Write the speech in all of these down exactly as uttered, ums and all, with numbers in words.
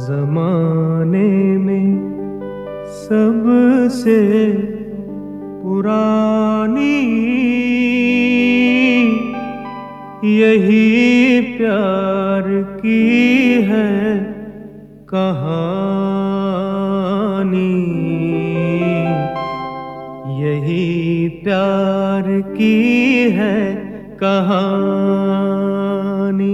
जमाने में सबसे पुरानी यही प्यार की है कहानी। यही प्यार की है कहानी।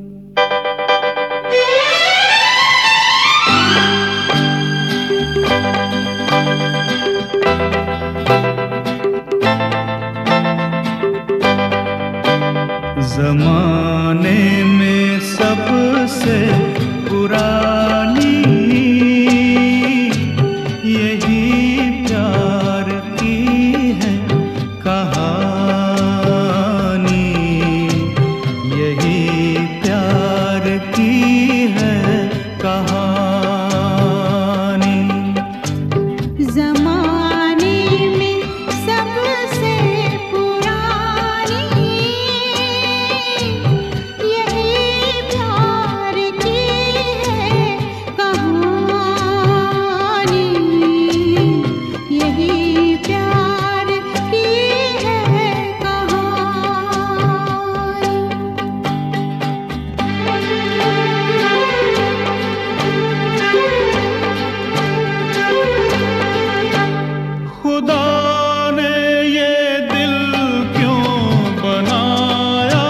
जमाने में सबसे पुरानी यही प्यार की है कहानी। यही प्यार की है कहानी। ज़माने में सबसे पुरानी यही प्यार की है कहानी। यही प्यार की है खुदा ने ये दिल क्यों बनाया,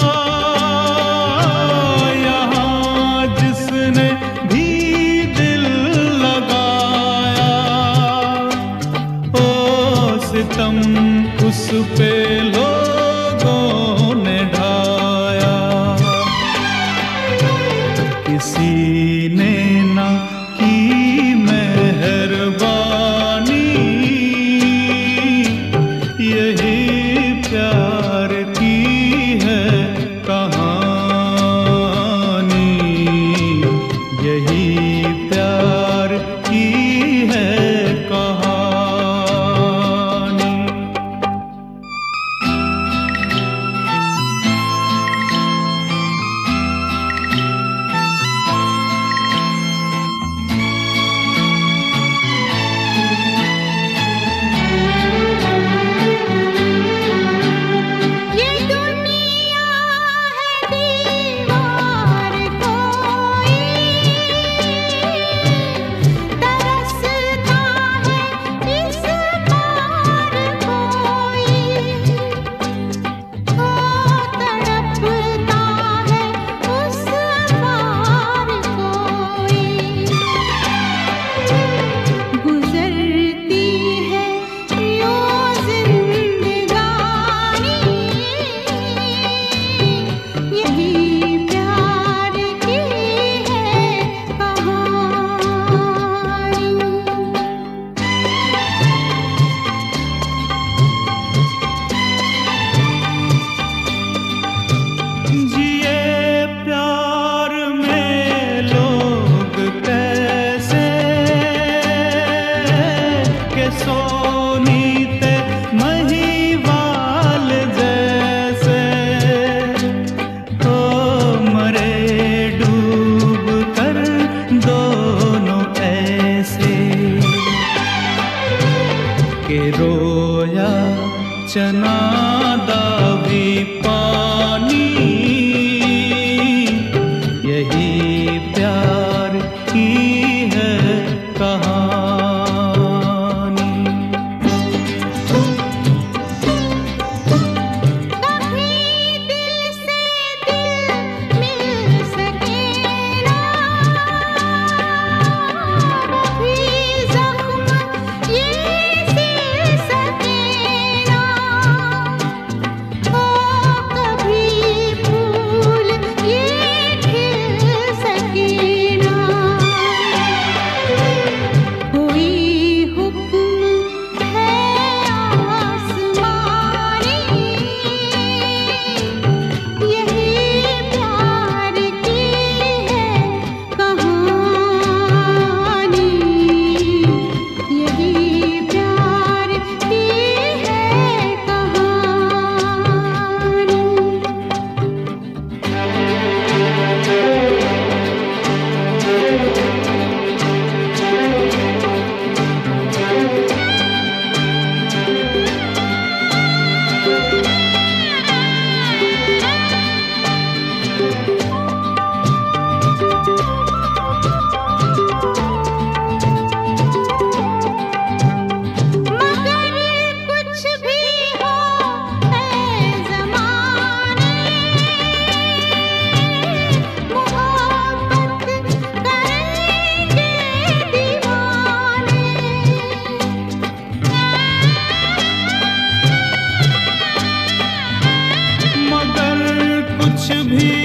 यहाँ जिसने भी दिल लगाया। ओ सितम उस पे लोगों ने ढाया। किसी ने ना की मेहरबानी। यही प्यार की है कहानी। यही प्यार की है कहानी। भी